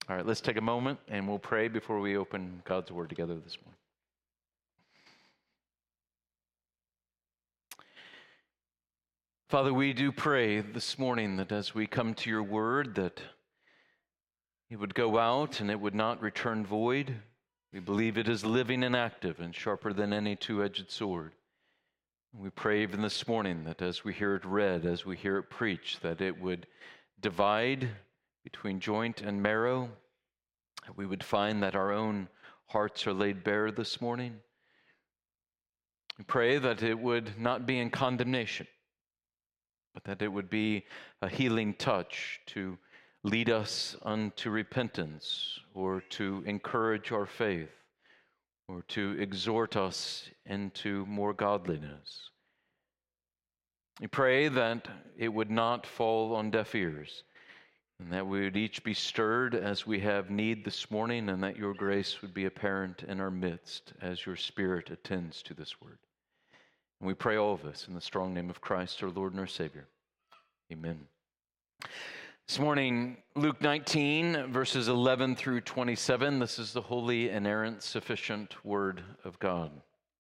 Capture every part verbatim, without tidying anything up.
All right, let's take a moment and we'll pray before we open God's Word together this morning. Father, we do pray this morning that as we come to your Word, that it would go out and it would not return void. We believe it is living and active and sharper than any two-edged sword. We pray even this morning that as we hear it read, as we hear it preached, that it would divide between joint and marrow. We would find that our own hearts are laid bare this morning. We pray that it would not be in condemnation, but that it would be a healing touch to lead us unto repentance, or to encourage our faith, or to exhort us into more godliness. We pray that it would not fall on deaf ears, and that we would each be stirred as we have need this morning, and that your grace would be apparent in our midst as your Spirit attends to this word. And we pray all of this in the strong name of Christ, our Lord and our Savior. Amen. This morning, Luke nineteen, verses eleven through twenty-seven. This is the holy, inerrant, sufficient word of God.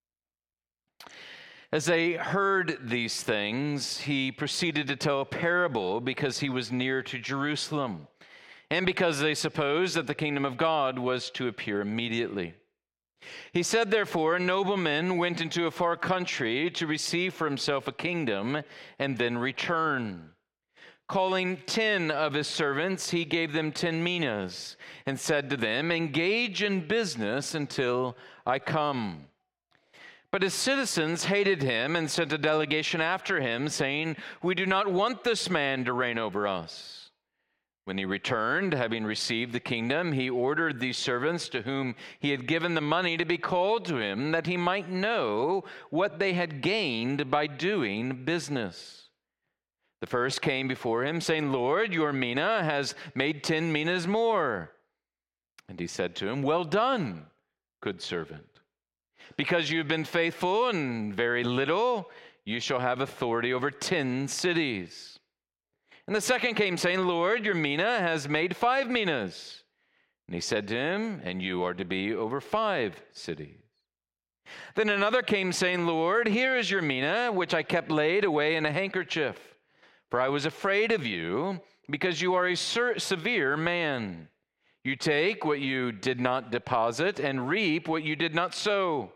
As they heard these things, he proceeded to tell a parable because he was near to Jerusalem, and because they supposed that the kingdom of God was to appear immediately. He said, therefore, a nobleman went into a far country to receive for himself a kingdom and then return. Calling ten of his servants, he gave them ten minas and said to them, engage in business until I come. But his citizens hated him and sent a delegation after him, saying, we do not want this man to reign over us. When he returned, having received the kingdom, he ordered these servants to whom he had given the money to be called to him, that he might know what they had gained by doing business. The first came before him, saying, Lord, your mina has made ten minas more. And he said to him, well done, good servant. Because you have been faithful in very little, you shall have authority over ten cities. And the second came, saying, Lord, your mina has made five minas. And he said to him, and you are to be over five cities. Then another came, saying, Lord, here is your mina, which I kept laid away in a handkerchief. For I was afraid of you, because you are a severe man. You take what you did not deposit and reap what you did not sow.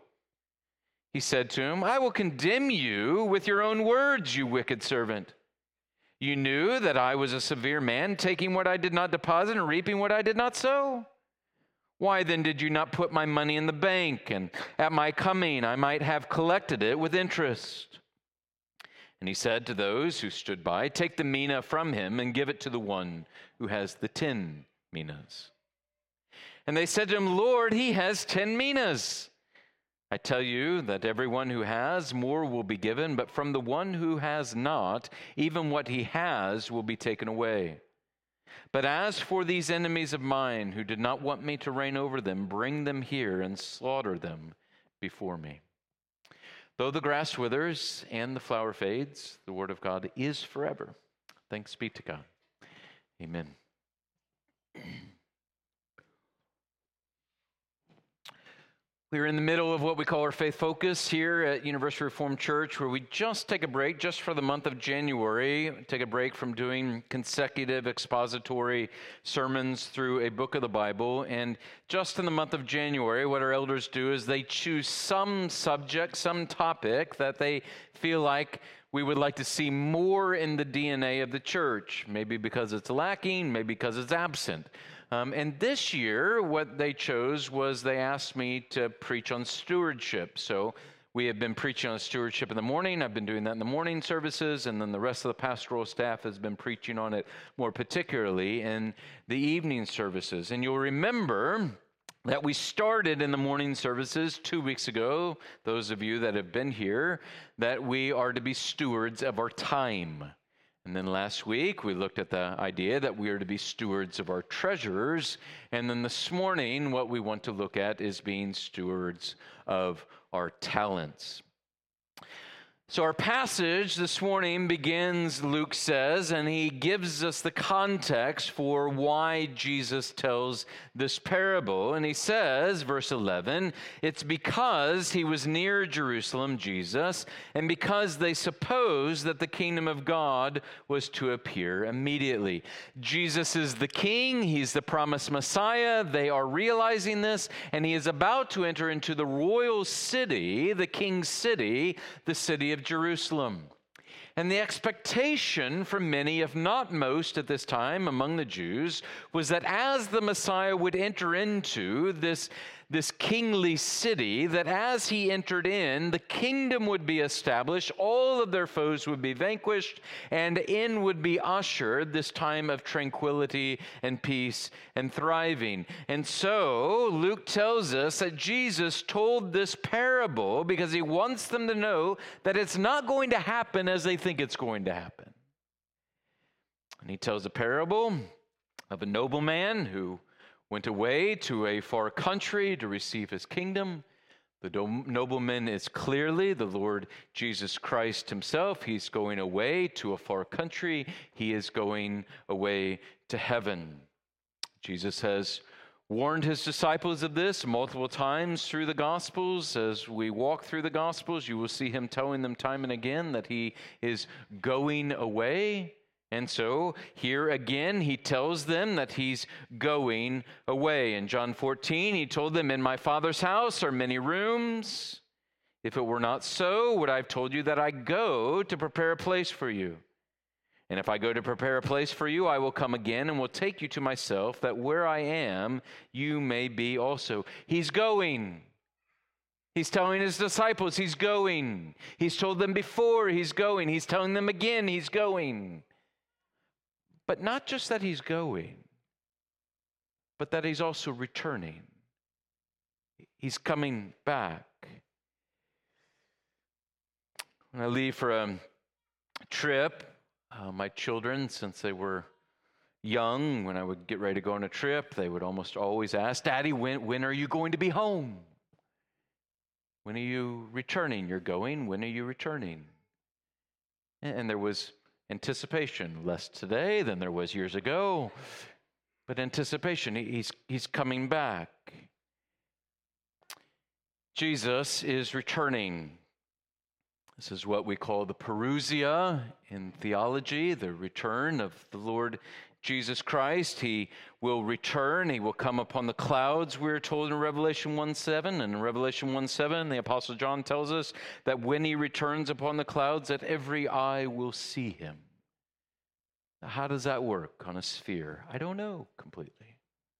He said to him, I will condemn you with your own words, you wicked servant. You knew that I was a severe man, taking what I did not deposit and reaping what I did not sow. Why then did you not put my money in the bank, and at my coming I might have collected it with interest? And he said to those who stood by, take the mina from him and give it to the one who has the ten minas. And they said to him, Lord, he has ten minas. I tell you that everyone who has, more will be given, but from the one who has not, even what he has will be taken away. But as for these enemies of mine who did not want me to reign over them, bring them here and slaughter them before me. Though the grass withers and the flower fades, the word of God is forever. Thanks be to God. Amen. We're in the middle of what we call our Faith Focus here at University Reformed Church, where we just take a break just for the month of January, take a break from doing consecutive expository sermons through a book of the Bible. And just in the month of January, what our elders do is they choose some subject, some topic that they feel like we would like to see more in the D N A of the church, maybe because it's lacking, maybe because it's absent. Um, and this year, what they chose was they asked me to preach on stewardship. So we have been preaching on stewardship in the morning. I've been doing that in the morning services, and then the rest of the pastoral staff has been preaching on it more particularly in the evening services. And you'll remember that we started in the morning services two weeks ago, those of you that have been here, that we are to be stewards of our time. And then last week, we looked at the idea that we are to be stewards of our treasures. And then this morning, what we want to look at is being stewards of our talents. So our passage this morning begins, Luke says, and he gives us the context for why Jesus tells this parable. And he says, verse eleven, it's because he was near Jerusalem, Jesus, and because they supposed that the kingdom of God was to appear immediately. Jesus is the king. He's the promised Messiah. They are realizing this, and he is about to enter into the royal city, the king's city, the city of Jerusalem. And the expectation for many, if not most at this time among the Jews, was that as the Messiah would enter into this, this kingly city, that as he entered in, the kingdom would be established, all of their foes would be vanquished, and in would be ushered this time of tranquility and peace and thriving. And so Luke tells us that Jesus told this parable because he wants them to know that it's not going to happen as they think it's going to happen. And he tells a parable of a nobleman who went away to a far country to receive his kingdom. The nobleman is clearly the Lord Jesus Christ himself. He's going away to a far country. He is going away to heaven. Jesus has warned his disciples of this multiple times through the Gospels. As we walk through the Gospels, you will see him telling them time and again that he is going away. And so here again, he tells them that he's going away. In John fourteen, he told them, "In my Father's house are many rooms. If it were not so, would I have told you that I go to prepare a place for you? And if I go to prepare a place for you, I will come again and will take you to myself, that where I am, you may be also." He's going. He's telling his disciples he's going. He's told them before he's going. He's telling them again he's going. But not just that he's going, but that he's also returning. He's coming back. When I leave for a trip, uh, my children, since they were young, when I would get ready to go on a trip, they would almost always ask, "Daddy, when, when are you going to be home? When are you returning? You're going. When are you returning?" And, and there was anticipation, less today than there was years ago, but anticipation. He's, he's coming back. Jesus is returning. This is what we call the parousia in theology, the return of the Lord Jesus Christ. He will return. He will come upon the clouds, we're told in Revelation one seven. And in Revelation one seven, the Apostle John tells us that when he returns upon the clouds, that every eye will see him. Now, how does that work on a sphere? I don't know completely.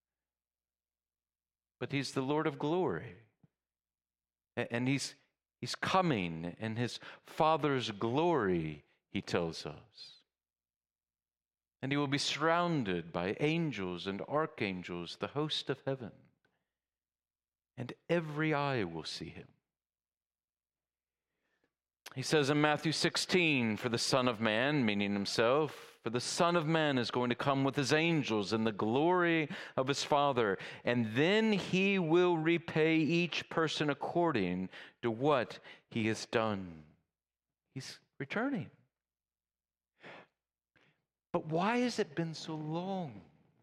But he's the Lord of glory. And he's, he's coming in his Father's glory, he tells us. And he will be surrounded by angels and archangels, the host of heaven. And every eye will see him. He says in Matthew sixteen, "For the Son of Man," meaning himself, "for the Son of Man is going to come with his angels in the glory of his Father, and then he will repay each person according to what he has done." He's returning. But why has it been so long?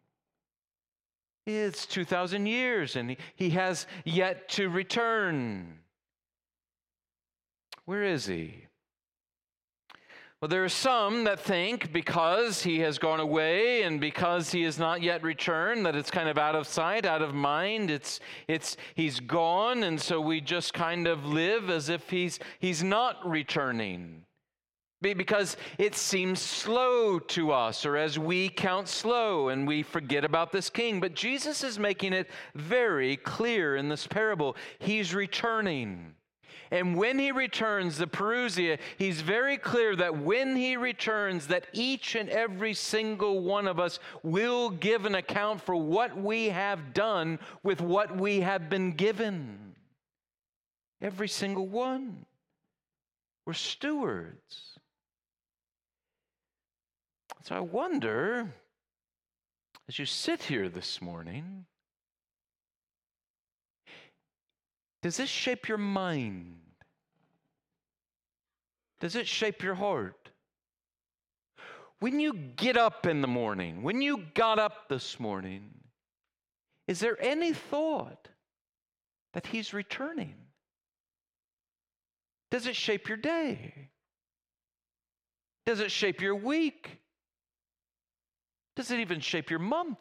It's two thousand years and he, he has yet to return. Where is he? Well, there are some that think because he has gone away and because he has not yet returned, that it's kind of out of sight, out of mind. It's, it's, he's gone, and so we just kind of live as if he's, he's not returning. Because it seems slow to us, or as we count slow and we forget about this king. But Jesus is making it very clear in this parable. He's returning. And when he returns, the parousia, he's very clear that when he returns, that each and every single one of us will give an account for what we have done with what we have been given. Every single one. We're stewards. So I wonder, as you sit here this morning, does this shape your mind? Does it shape your heart? When you get up in the morning, when you got up this morning, is there any thought that he's returning? Does it shape your day? Does it shape your week? Does it even shape your month?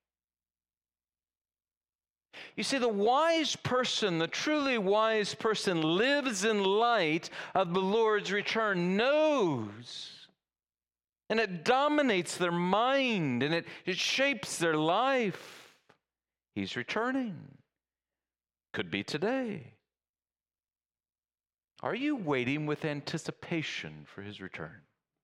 You see, the wise person, the truly wise person, lives in light of the Lord's return, knows, and it dominates their mind, and it, it shapes their life. He's returning. Could be today. Are you waiting with anticipation for his return?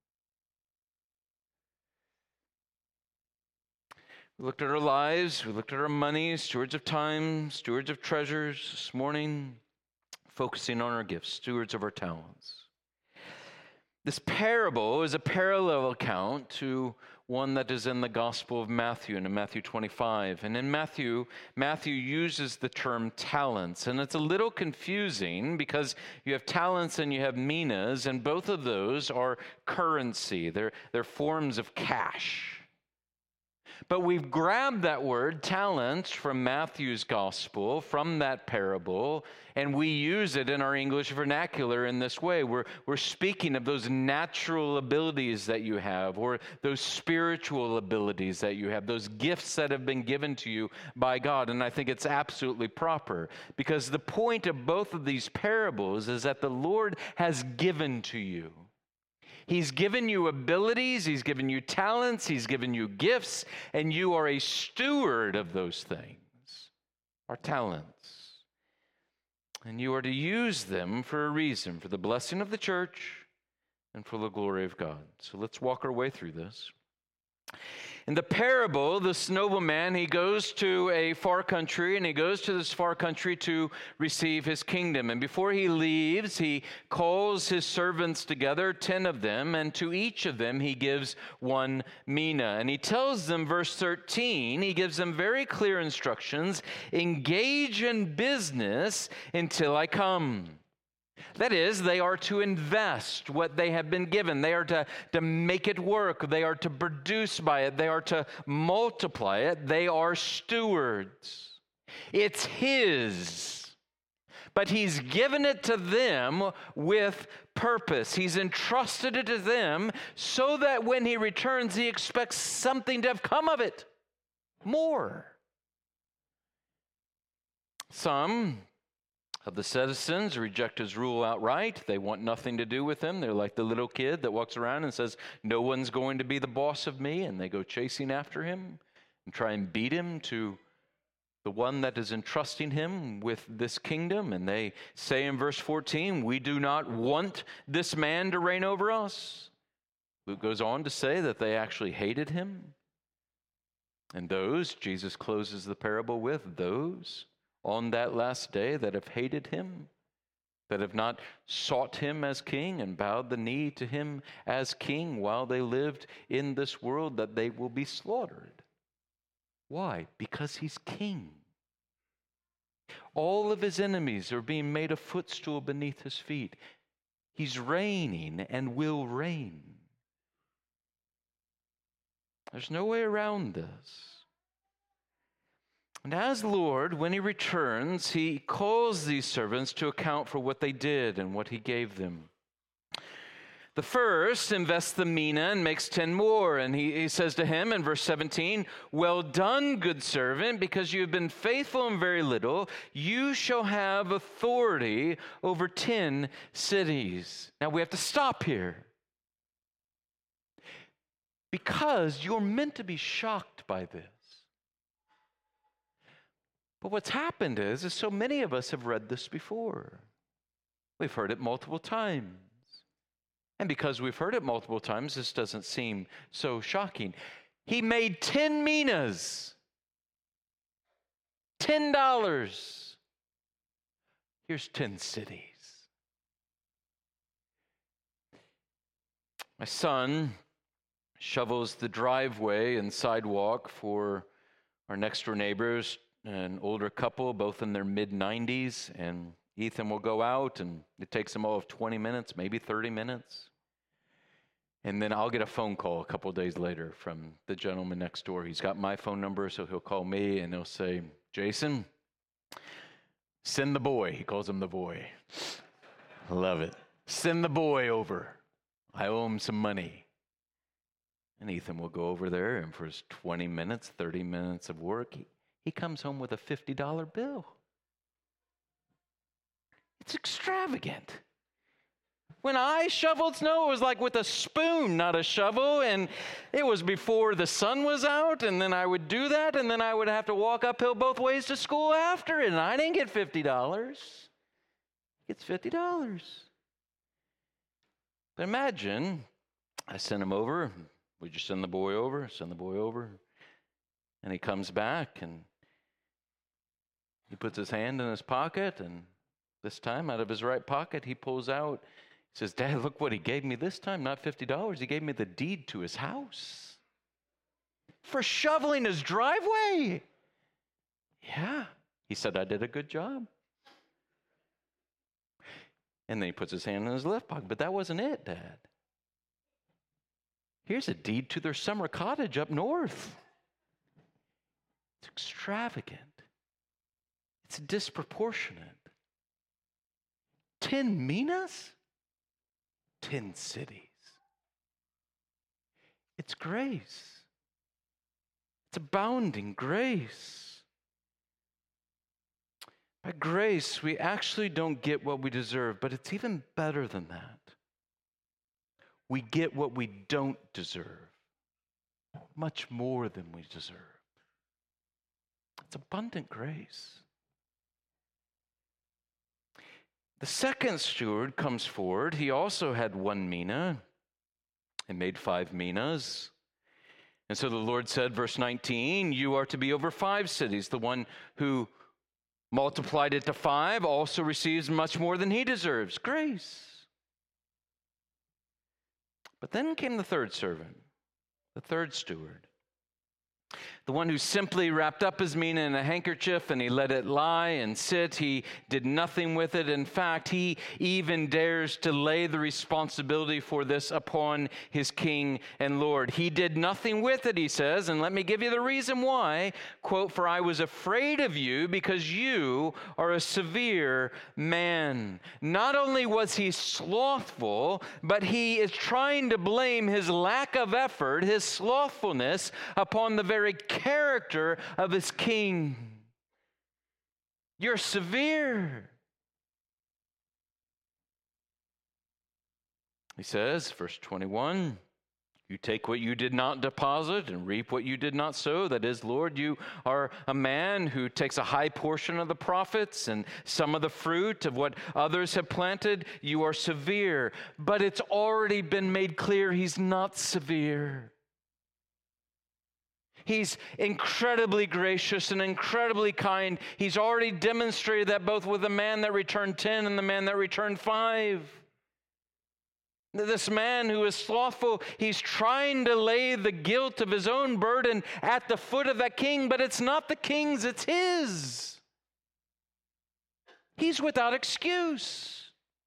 We looked at our lives, we looked at our money, stewards of time, stewards of treasures this morning, focusing on our gifts, stewards of our talents. This parable is a parallel account to one that is in the Gospel of Matthew, and in Matthew twenty-five. And in Matthew, Matthew uses the term talents, and it's a little confusing because you have talents and you have minas, and both of those are currency. They're, they're forms of cash. But we've grabbed that word, talents, from Matthew's gospel, from that parable, and we use it in our English vernacular in this way. We're, we're speaking of those natural abilities that you have, or those spiritual abilities that you have, those gifts that have been given to you by God. And I think it's absolutely proper, because the point of both of these parables is that the Lord has given to you. He's given you abilities, he's given you talents, he's given you gifts, and you are a steward of those things, our talents. And you are to use them for a reason, for the blessing of the church and for the glory of God. So let's walk our way through this. In the parable, this nobleman, he goes to a far country, and he goes to this far country to receive his kingdom. And before he leaves, he calls his servants together, ten of them, and to each of them he gives one mina. And he tells them, verse thirteen, he gives them very clear instructions: engage in business until I come. That is, they are to invest what they have been given. They are to, to make it work. They are to produce by it. They are to multiply it. They are stewards. It's his. But he's given it to them with purpose. He's entrusted it to them so that when he returns, he expects something to have come of it. More. Some of the citizens reject his rule outright. They want nothing to do with him. They're like the little kid that walks around and says, no one's going to be the boss of me. And they go chasing after him and try and beat him to the one that is entrusting him with this kingdom. And they say in verse fourteen, we do not want this man to reign over us. Luke goes on to say that they actually hated him. And those, Jesus closes the parable with, those on that last day that have hated him, that have not sought him as king and bowed the knee to him as king while they lived in this world, that they will be slaughtered. Why? Because he's king. All of his enemies are being made a footstool beneath his feet. He's reigning and will reign. There's no way around this. And as Lord, when he returns, he calls these servants to account for what they did and what he gave them. The first invests the mina and makes ten more. And he, he says to him in verse seventeen, well done, good servant, because you have been faithful in very little, you shall have authority over ten cities. Now we have to stop here, because you're meant to be shocked by this. But what's happened is, is so many of us have read this before. We've heard it multiple times. And because we've heard it multiple times, this doesn't seem so shocking. He made ten minas. Ten dollars. Here's ten cities. My son shovels the driveway and sidewalk for our next door neighbors, an older couple, both in their mid nineties, and Ethan will go out, and it takes him all of twenty minutes, maybe thirty minutes. And then I'll get a phone call a couple of days later from the gentleman next door. He's got my phone number, so he'll call me, and he'll say, Jason, send the boy. He calls him the boy. I love it. Send the boy over. I owe him some money. And Ethan will go over there, and for his twenty minutes, thirty minutes of work, he, he comes home with a fifty dollar bill. It's extravagant. When I shoveled snow, it was like with a spoon, not a shovel, and it was before the sun was out, and then I would do that, and then I would have to walk uphill both ways to school after it, and I didn't get fifty dollars. It's fifty dollars. But imagine, I send him over. We just send the boy over, send the boy over, and he comes back, and he puts his hand in his pocket, and this time, out of his right pocket, he pulls out, he says, Dad, look what he gave me this time, not fifty dollars. He gave me the deed to his house for shoveling his driveway. Yeah. He said, I did a good job. And then he puts his hand in his left pocket. But that wasn't it, Dad. Here's a deed to their summer cottage up north. It's extravagant. It's disproportionate. Ten minas? Ten cities. It's grace. It's abounding grace. By grace, we actually don't get what we deserve, but it's even better than that. We get what we don't deserve, much more than we deserve. It's abundant grace. The second steward comes forward. He also had one mina and made five minas. And so the Lord said, verse nineteen, you are to be over five cities. The one who multiplied it to five also receives much more than he deserves. Grace. But then came the third servant, the third steward. The one who simply wrapped up his mina in a handkerchief and he let it lie and sit. He did nothing with it. In fact, he even dares to lay the responsibility for this upon his king and Lord. He did nothing with it, he says, and let me give you the reason why. Quote, for I was afraid of you because you are a severe man. Not only was he slothful, but he is trying to blame his lack of effort, his slothfulness, upon the very character of his king. You're severe. He says, verse twenty-one, you take what you did not deposit and reap what you did not sow. That is, Lord, you are a man who takes a high portion of the profits and some of the fruit of what others have planted. You are severe, but it's already been made clear he's not severe. He's incredibly gracious and incredibly kind. He's already demonstrated that both with the man that returned ten and the man that returned five. This man who is slothful, he's trying to lay the guilt of his own burden at the foot of that king, but it's not the king's, it's his. He's without excuse.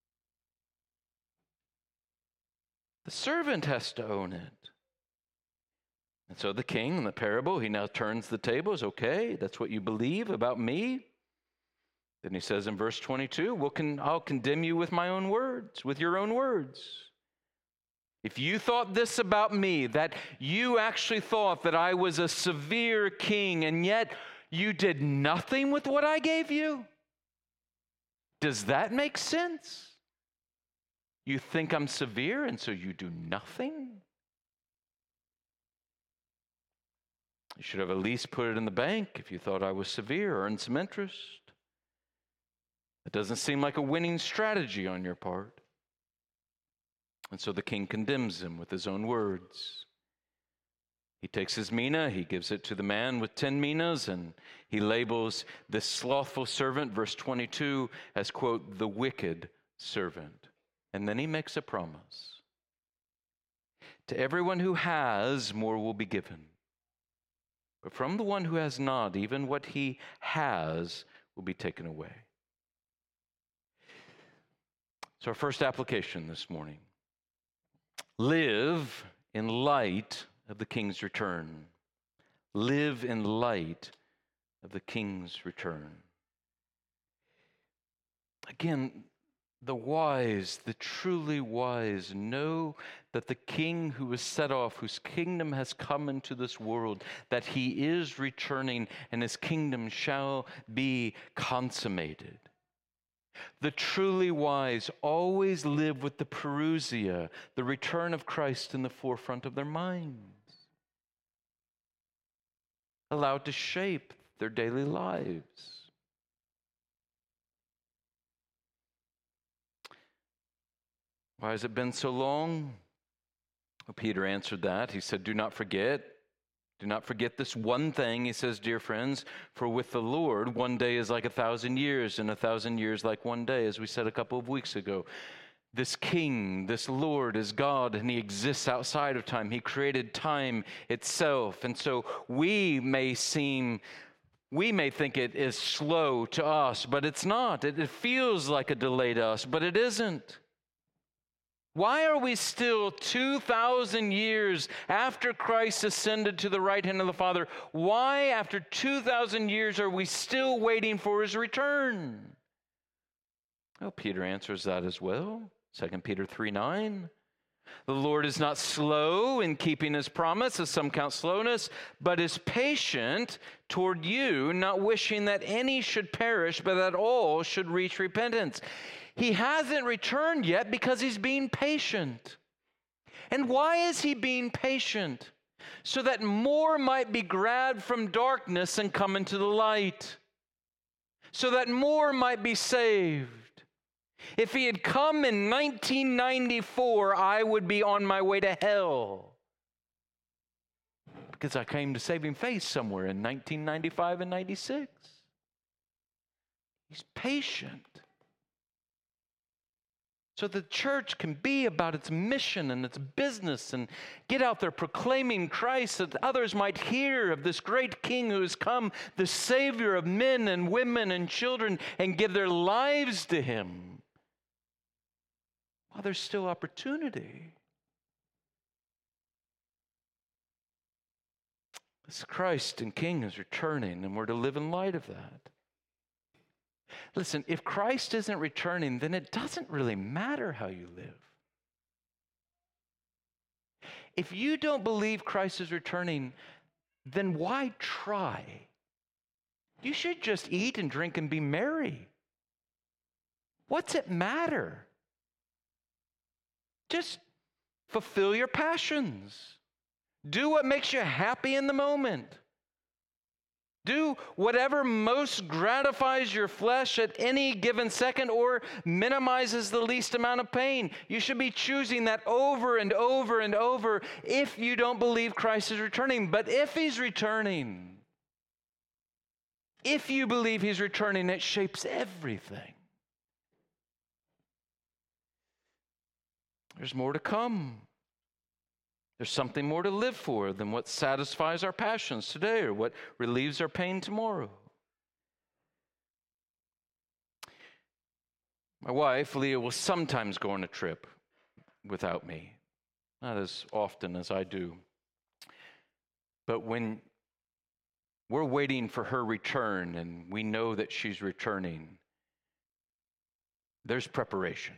The servant has to own it. And so the king in the parable, he now turns the tables. Okay, that's what you believe about me. Then he says in verse twenty-two, well, can, I'll condemn you with my own words, with your own words. If you thought this about me, that you actually thought that I was a severe king, and yet you did nothing with what I gave you, does that make sense? You think I'm severe, and so you do nothing? You should have at least put it in the bank if you thought I was severe, earned some interest. It doesn't seem like a winning strategy on your part. And so the king condemns him with his own words. He takes his mina, he gives it to the man with ten minas, and he labels this slothful servant, verse twenty-two, as, quote, the wicked servant. And then he makes a promise. To everyone who has, more will be given. But from the one who has not, even what he has will be taken away. So our first application this morning: live in light of the King's return. Live in light of the King's return. Again, the wise, the truly wise, know that the King who was set off, whose kingdom has come into this world, that he is returning and his kingdom shall be consummated. The truly wise always live with the parousia, the return of Christ, in the forefront of their minds, allowed to shape their daily lives. Why has it been so long? Well, Peter answered that. He said, do not forget. Do not forget this one thing. He says, dear friends, for with the Lord, one day is like a thousand years, and a thousand years like one day, as we said a couple of weeks ago. This King, this Lord is God, and he exists outside of time. He created time itself. And so we may seem, we may think it is slow to us, but it's not. It, it feels like a delay to us, but it isn't. Why are we still two thousand years after Christ ascended to the right hand of the Father? Why, after two thousand years, are we still waiting for his return? Well, Peter answers that as well. Second Peter three nine. The Lord is not slow in keeping his promise, as some count slowness, but is patient toward you, not wishing that any should perish, but that all should reach repentance. He hasn't returned yet because he's being patient. And why is he being patient? So that more might be grabbed from darkness and come into the light. So that more might be saved. If he had come in nineteen ninety-four, I would be on my way to hell. Because I came to saving faith somewhere in nineteen ninety-five and ninety-six. He's patient. So the church can be about its mission and its business and get out there proclaiming Christ, that others might hear of this great King who has come, the Savior of men and women and children, and give their lives to him while there's still opportunity. This Christ and King is returning, and we're to live in light of that. Listen, if Christ isn't returning, then it doesn't really matter how you live. If you don't believe Christ is returning, then why try? You should just eat and drink and be merry. What's it matter? Just fulfill your passions. Do what makes you happy in the moment. Do whatever most gratifies your flesh at any given second or minimizes the least amount of pain. You should be choosing that over and over and over if you don't believe Christ is returning. But if he's returning, if you believe he's returning, it shapes everything. There's more to come. There's something more to live for than what satisfies our passions today or what relieves our pain tomorrow. My wife, Leah, will sometimes go on a trip without me. Not as often as I do. But when we're waiting for her return and we know that she's returning, there's preparation.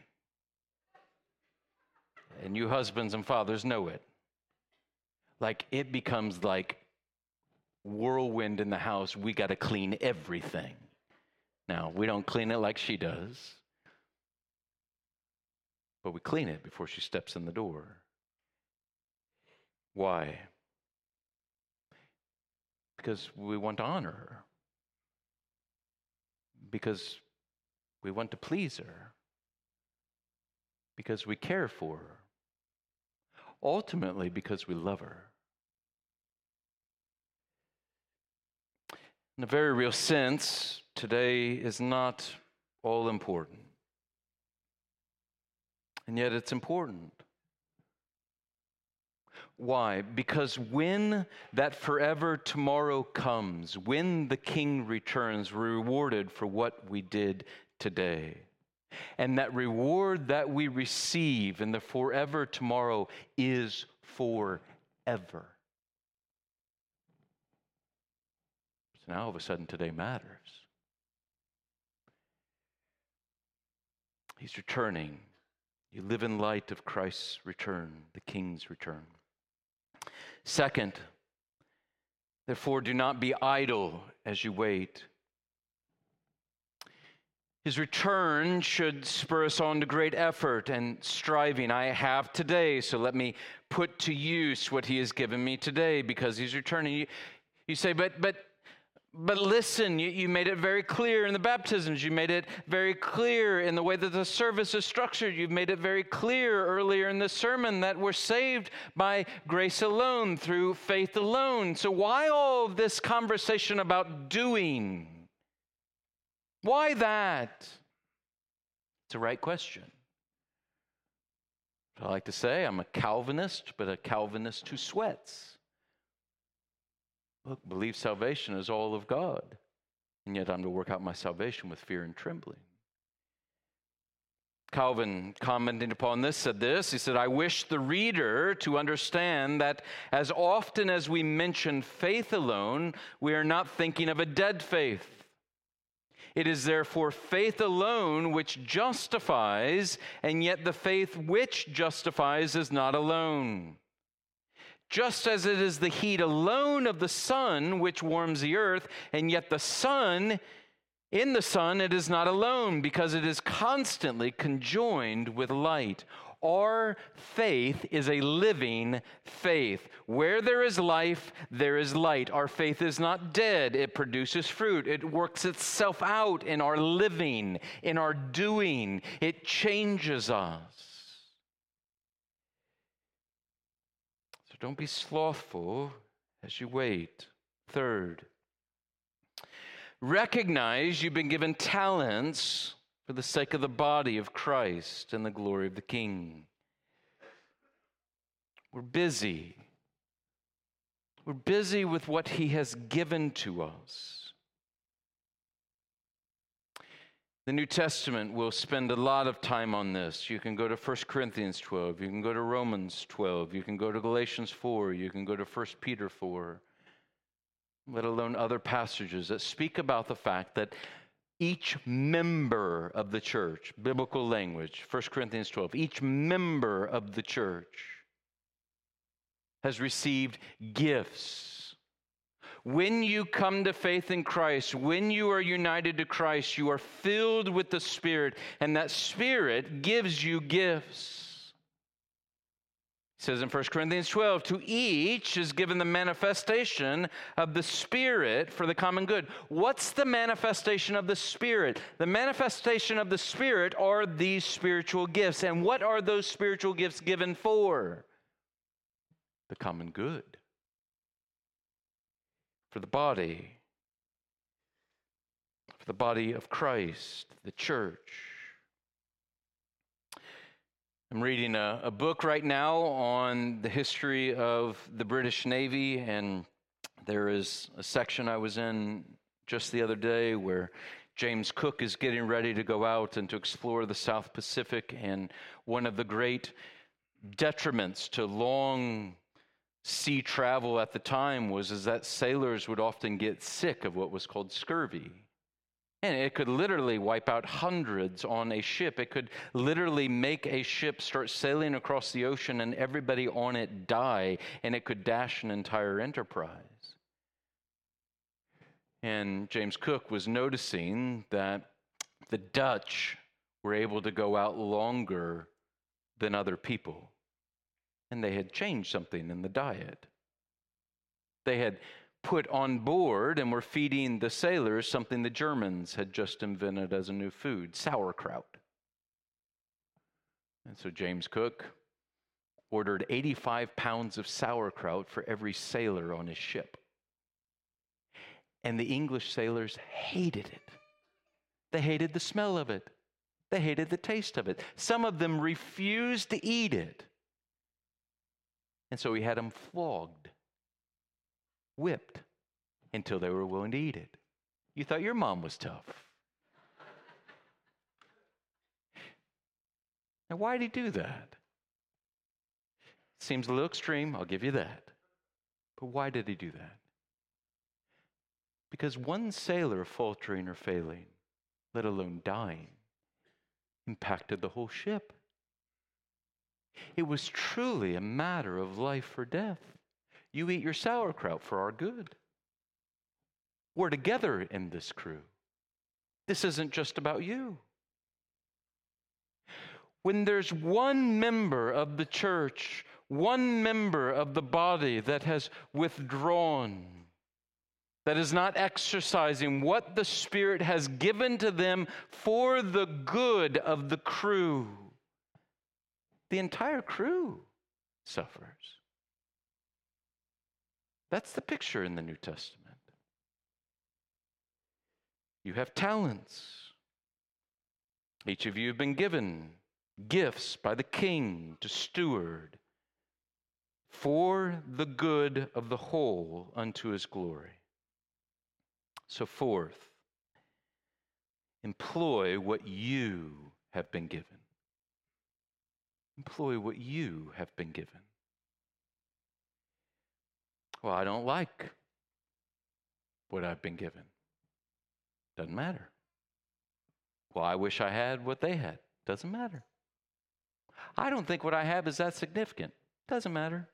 And you husbands and fathers know it. Like it becomes like whirlwind in the house. We got to clean everything. Now, we don't clean it like she does, but we clean it before she steps in the door. Why? Because we want to honor her. Because we want to please her. Because we care for her. Ultimately, because we love her. In a very real sense, today is not all important. And yet it's important. Why? Because when that forever tomorrow comes, when the King returns, we're rewarded for what we did today. And that reward that we receive in the forever tomorrow is forever. So now all of a sudden today matters. He's returning. You live in light of Christ's return, the King's return. Second, therefore, do not be idle as you wait. His return should spur us on to great effort and striving. I have today, so let me put to use what he has given me today because he's returning. You, you say, but but but listen, you, you made it very clear in the baptisms. You made it very clear in the way that the service is structured. You've made it very clear earlier in the sermon that we're saved by grace alone, through faith alone. So why all of this conversation about doing? Why that? It's a right question. I like to say I'm a Calvinist, but a Calvinist who sweats. Look, believe salvation is all of God, and yet I'm to work out my salvation with fear and trembling. Calvin, commenting upon this, said this. He said, I wish the reader to understand that as often as we mention faith alone, we are not thinking of a dead faith. It is therefore faith alone which justifies, and yet the faith which justifies is not alone. Just as it is the heat alone of the sun which warms the earth, and yet the sun, in the sun it is not alone, because it is constantly conjoined with light. Our faith is a living faith. Where there is life, there is light. Our faith is not dead. It produces fruit. It works itself out in our living, in our doing. It changes us. So don't be slothful as you wait. Third, recognize you've been given talents for the sake of the body of Christ and the glory of the King. We're busy. We're busy with what he has given to us. The New Testament will spend a lot of time on this. You can go to First Corinthians twelve. You can go to Romans twelve. You can go to Galatians four. You can go to First Peter four. Let alone other passages that speak about the fact that each member of the church, biblical language, First Corinthians twelve, each member of the church has received gifts. When you come to faith in Christ, when you are united to Christ, you are filled with the Spirit, and that Spirit gives you gifts. It says in First Corinthians twelve, to each is given the manifestation of the Spirit for the common good. What's the manifestation of the Spirit? The manifestation of the Spirit are these spiritual gifts. And what are those spiritual gifts given for? The common good. For the body. For the body of Christ, the church. I'm reading a, a book right now on the history of the British Navy, and there is a section I was in just the other day where James Cook is getting ready to go out and to explore the South Pacific, and one of the great detriments to long sea travel at the time was is that sailors would often get sick of what was called scurvy. And it could literally wipe out hundreds on a ship. It could literally make a ship start sailing across the ocean and everybody on it die, and it could dash an entire enterprise. And James Cook was noticing that the Dutch were able to go out longer than other people. And they had changed something in the diet. They had put on board and were feeding the sailors something the Germans had just invented as a new food, sauerkraut. And so James Cook ordered eighty-five pounds of sauerkraut for every sailor on his ship. And the English sailors hated it. They hated the smell of it. They hated the taste of it. Some of them refused to eat it. And so he had them flogged, whipped, until they were willing to eat it. You thought your mom was tough. Now, why did he do that? Seems a little extreme, I'll give you that. But why did he do that? Because one sailor faltering or failing, let alone dying, impacted the whole ship. It was truly a matter of life or death. You eat your sauerkraut for our good. We're together in this crew. This isn't just about you. When there's one member of the church, one member of the body that has withdrawn, that is not exercising what the Spirit has given to them for the good of the crew, the entire crew suffers. That's the picture in the New Testament. You have talents. Each of you have been given gifts by the King to steward for the good of the whole unto his glory. So fourth, employ what you have been given. Employ what you have been given. Well, I don't like what I've been given. Doesn't matter. Well, I wish I had what they had. Doesn't matter. I don't think what I have is that significant. Doesn't matter.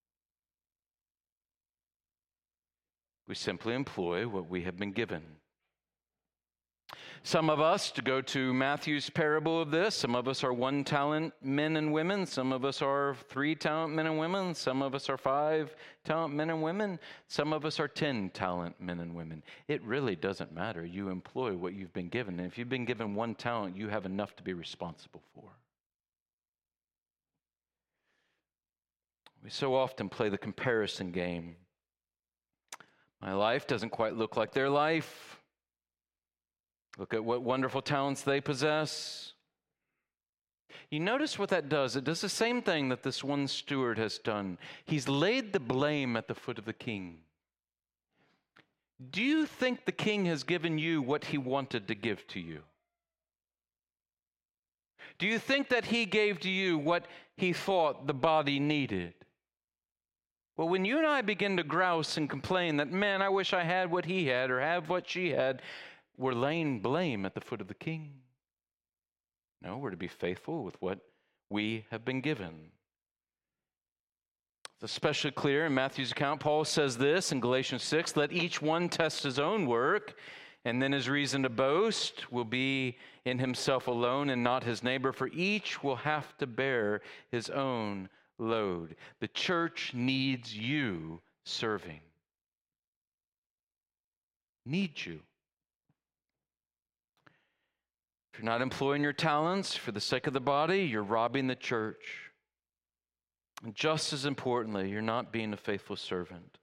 We simply employ what we have been given. Some of us, to go to Matthew's parable of this, some of us are one talent men and women. Some of us are three talent men and women. Some of us are five talent men and women. Some of us are ten talent men and women. It really doesn't matter. You employ what you've been given. And if you've been given one talent, you have enough to be responsible for. We so often play the comparison game. My life doesn't quite look like their life. Look at what wonderful talents they possess. You notice what that does. It does the same thing that this one steward has done. He's laid the blame at the foot of the king. Do you think the king has given you what he wanted to give to you? Do you think that he gave to you what he thought the body needed? Well, when you and I begin to grouse and complain that, man, I wish I had what he had or have what she had, we're laying blame at the foot of the king. No, we're to be faithful with what we have been given. It's especially clear in Matthew's account. Paul says this in Galatians six, let each one test his own work, and then his reason to boast will be in himself alone and not his neighbor, for each will have to bear his own load. The church needs you serving. Needs you. If you're not employing your talents for the sake of the body, you're robbing the church. And just as importantly, you're not being a faithful servant.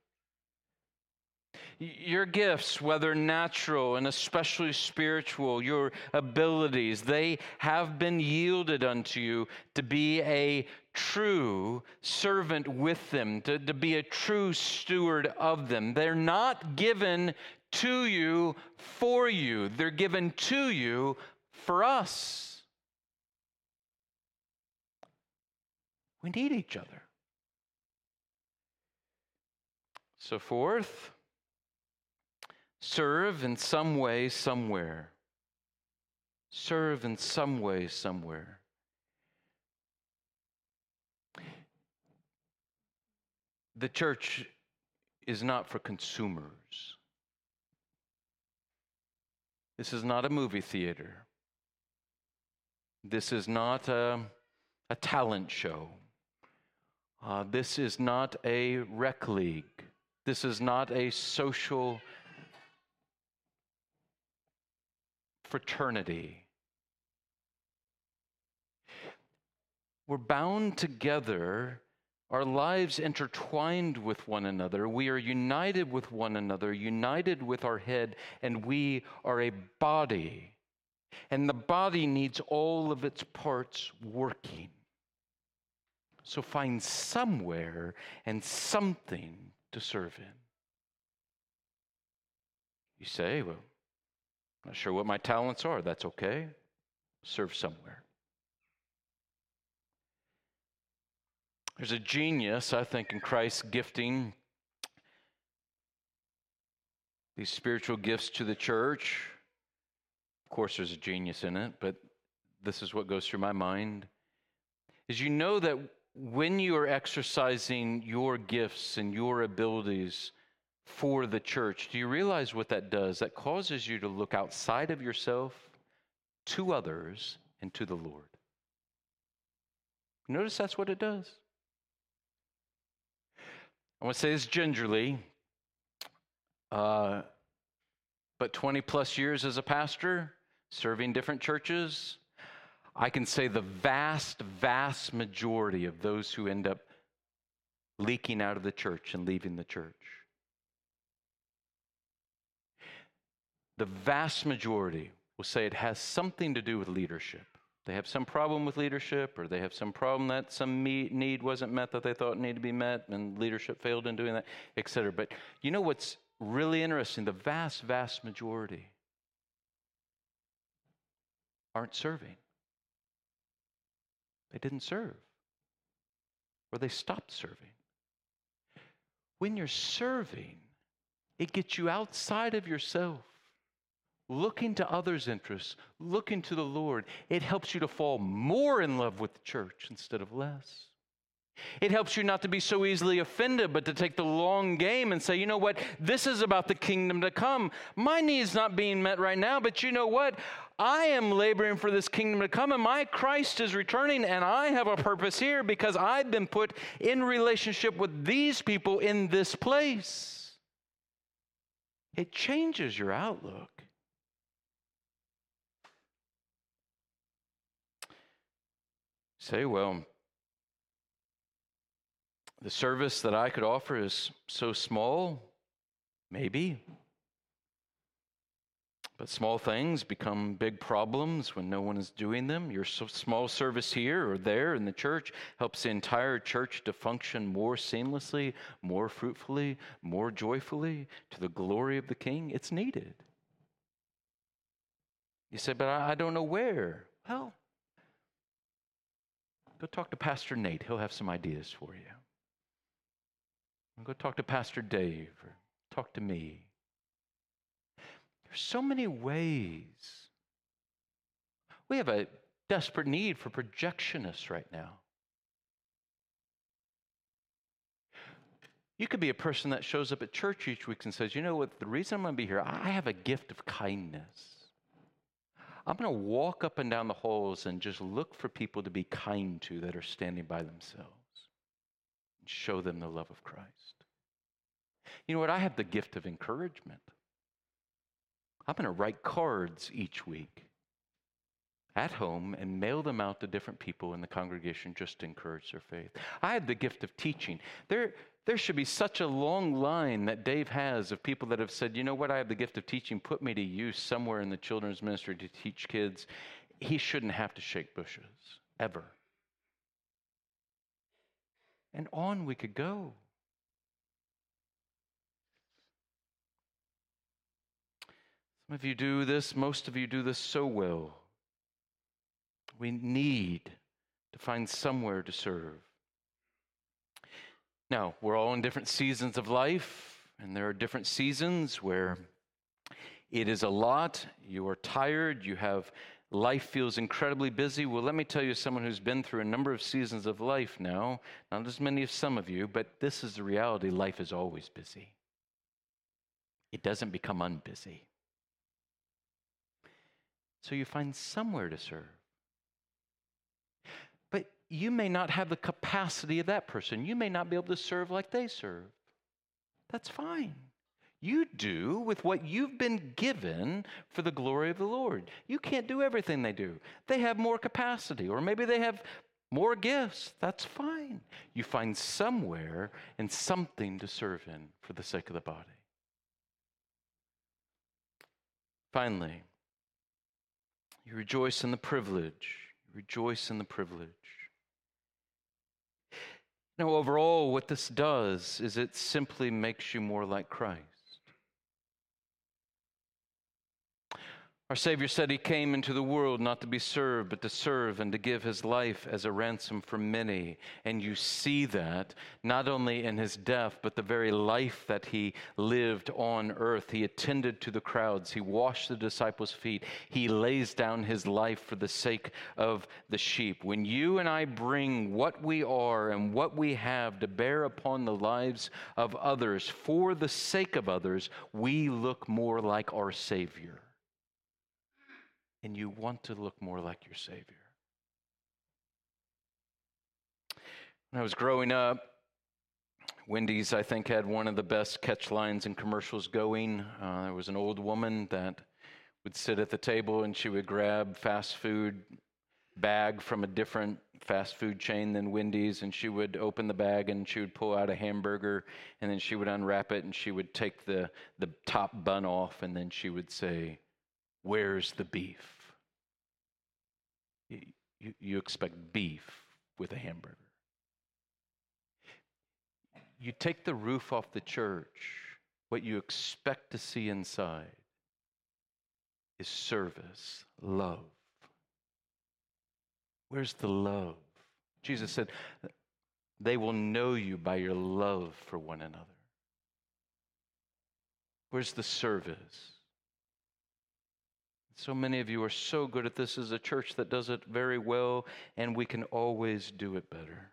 Your gifts, whether natural and especially spiritual, your abilities, they have been yielded unto you to be a true servant with them, to, to be a true steward of them. They're not given to you for you. They're given to you for us. We need each other. So fourth, serve in some way, somewhere. Serve in some way, somewhere. The church is not for consumers. This is not a movie theater. This is not a, a talent show. Uh, this is not a rec league. This is not a social fraternity. We're bound together, our lives intertwined with one another. We are united with one another, united with our head, and we are a body. And the body needs all of its parts working. So find somewhere and something to serve in. You say, well, I'm not sure what my talents are. That's okay. Serve somewhere. There's a genius, I think, in Christ's gifting these spiritual gifts to the church. Of course, there's a genius in it, but this is what goes through my mind. Is you know that when you are exercising your gifts and your abilities for the church, do you realize what that does? That causes you to look outside of yourself to others and to the Lord. Notice that's what it does. I want to say this gingerly, uh, but twenty plus years as a pastor, serving different churches, I can say the vast, vast majority of those who end up leaking out of the church and leaving the church, the vast majority will say it has something to do with leadership. They have some problem with leadership, or they have some problem that some need wasn't met that they thought needed to be met, and leadership failed in doing that, et cetera. But you know what's really interesting? The vast, vast majority aren't serving. They didn't serve, or they stopped serving. When you're serving, it gets you outside of yourself, looking to others' interests, looking to the Lord. It helps you to fall more in love with the church instead of less. It helps you not to be so easily offended, but to take the long game and say, you know what, this is about the kingdom to come. My need's not being met right now, but you know what? I am laboring for this kingdom to come, and my Christ is returning, and I have a purpose here because I've been put in relationship with these people in this place. It changes your outlook. Say, well, the service that I could offer is so small, maybe. But small things become big problems when no one is doing them. Your small service here or there in the church helps the entire church to function more seamlessly, more fruitfully, more joyfully to the glory of the King. It's needed. You say, but I don't know where. Well, go talk to Pastor Nate. He'll have some ideas for you. Go talk to Pastor Dave or talk to me. There's so many ways. We have a desperate need for projectionists right now. You could be a person that shows up at church each week and says, you know what, the reason I'm going to be here, I have a gift of kindness. I'm going to walk up and down the halls and just look for people to be kind to that are standing by themselves and show them the love of Christ. You know what? I have the gift of encouragement. I'm going to write cards each week at home and mail them out to different people in the congregation just to encourage their faith. I have the gift of teaching. There, there should be such a long line that Dave has of people that have said, you know what, I have the gift of teaching. Put me to use somewhere in the children's ministry to teach kids. He shouldn't have to shake bushes, ever. And on we could go. Some of you do this, most of you do this so well. We need to find somewhere to serve. Now, we're all in different seasons of life, and there are different seasons where it is a lot, you are tired, you have, life feels incredibly busy. Well, let me tell you, someone who's been through a number of seasons of life now, not as many as some of you, but this is the reality, life is always busy. It doesn't become unbusy. So you find somewhere to serve. But you may not have the capacity of that person. You may not be able to serve like they serve. That's fine. You do with what you've been given for the glory of the Lord. You can't do everything they do. They have more capacity, or maybe they have more gifts. That's fine. You find somewhere and something to serve in for the sake of the body. Finally, you rejoice in the privilege. You rejoice in the privilege. Now, overall, what this does is it simply makes you more like Christ. Our Savior said he came into the world not to be served, but to serve and to give his life as a ransom for many. And you see that not only in his death, but the very life that he lived on earth. He attended to the crowds. He washed the disciples' feet. He lays down his life for the sake of the sheep. When you and I bring what we are and what we have to bear upon the lives of others for the sake of others, we look more like our Savior. And you want to look more like your Savior. When I was growing up, Wendy's, I think, had one of the best catch lines and commercials going. Uh, there was an old woman that would sit at the table and she would grab fast food bag from a different fast food chain than Wendy's, and she would open the bag and she would pull out a hamburger, and then she would unwrap it and she would take the, the top bun off, and then she would say, "Where's the beef?" You, you, you expect beef with a hamburger. You take the roof off the church, what you expect to see inside is service, love. Where's the love? Jesus said, they will know you by your love for one another. Where's the service? So many of you are so good at this as a church that does it very well, and we can always do it better.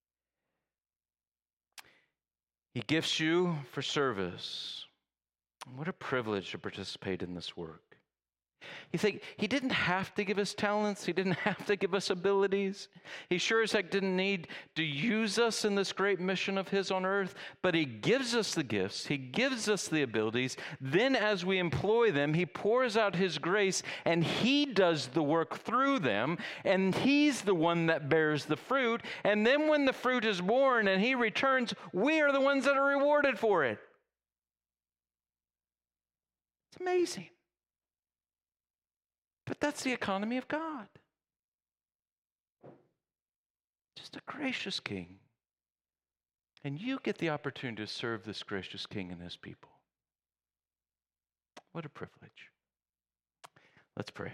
He gifts you for service. What a privilege to participate in this work. You think, he didn't have to give us talents. He didn't have to give us abilities. He sure as heck didn't need to use us in this great mission of his on earth, but he gives us the gifts. He gives us the abilities. Then as we employ them, he pours out his grace, and he does the work through them, and he's the one that bears the fruit. And then when the fruit is born and he returns, we are the ones that are rewarded for it. It's amazing. But that's the economy of God. Just a gracious king. And you get the opportunity to serve this gracious king and his people. What a privilege. Let's pray.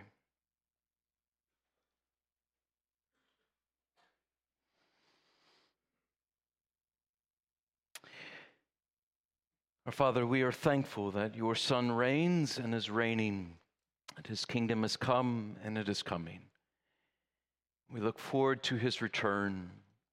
Our Father, we are thankful that your Son reigns and is reigning. That his kingdom has come and it is coming. We look forward to his return.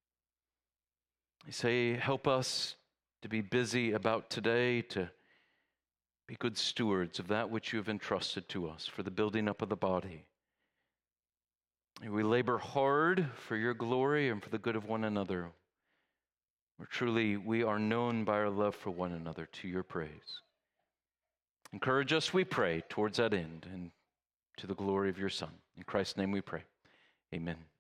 I say, help us to be busy about today, to be good stewards of that which you have entrusted to us for the building up of the body. And we labor hard for your glory and for the good of one another. Where truly we are known by our love for one another to your praise. Encourage us, we pray, towards that end and to the glory of your Son. In Christ's name we pray. Amen.